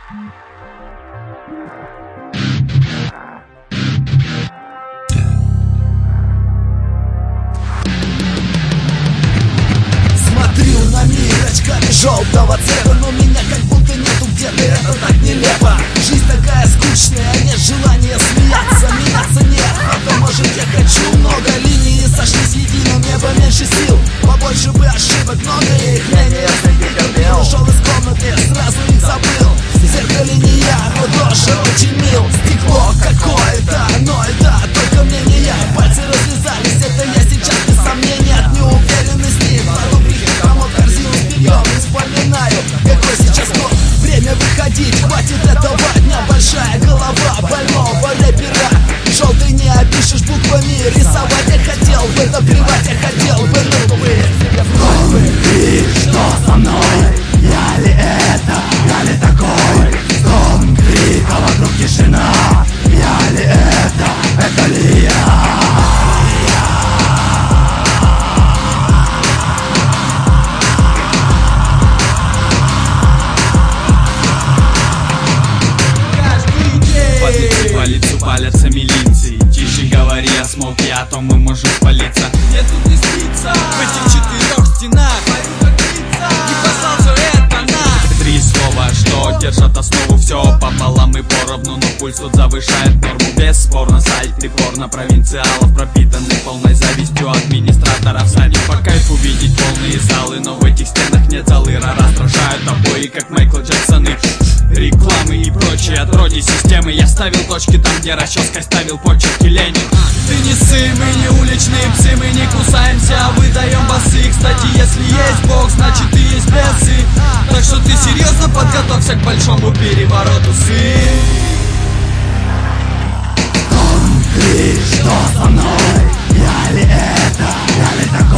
Смотрю на мир очками желтого цвета, но меня как будто нету где-то, это так нелепо. Жизнь такая скучная, нет желания смеяться, меняться нет, это может я хочу. Много линий сошлись едино, мне бы меньше сил, побольше бы ошибок, много их менее разлетел. Ушел из комнаты, сразу их забыл. В зеркале не я, но тоже очень мил. Стекло какое-то, но это только мнение. Пальцы развязались, это я сейчас без сомнения. От неуверенности кладу грехи комод, корзину с бельем и вспоминаю, какой сейчас год. Время выходить, хватит этого дня. Большая голова больного рэпера. Желтый не опишешь буквами, рисовать я хотел бы, добивать я хотел бы, но вы крик, что со мной? Я ли это? Я ли такой? Стон крика, вокруг тишина. Я ли это? Это ли я? По лицу палятся милинцы. Тише говори о смолке, а то мы можем спалиться. Мне тут не спится в этих четырех стенах. Парю как птица, и послал все это на Три слова, что держат основу. Все пополам и поровну, но пульс тут завышает норму. Бесспорно, сайт припорно провинциалов, пропитанный полной завистью администраторов. Станет по кайфу видеть полные залы, но в этих стенах нет залы. Раздражают обои, как Майкл Джексоны, рекламы и прочие отроди системы. Я ставил точки там, где расческой ставил почерки Ленин. Ты не сы, мы не уличные псы, мы не кусаемся, а выдаем басы. Кстати, если есть Бог, значит и есть бесы. Так что ты серьезно подготовься к большому перевороту, сын. Крик, что со мной? Я ли это? Я ли такой?